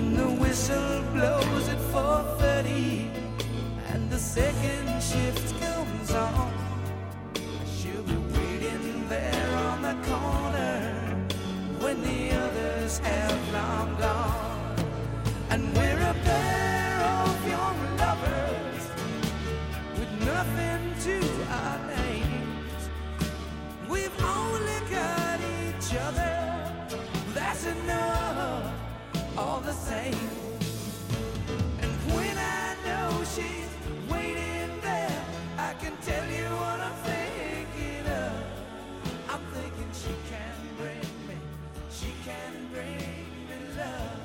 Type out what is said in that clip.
When the whistle blows at 4:30 and the second shift comes on, she'll be waiting there on the corner when the others have long gone. And we're a pair of young lovers with nothing to our names. We've only got each other, that's enough all the same. And when I know she's waiting there, I can tell you what I'm thinking of. I'm thinking she can bring me love.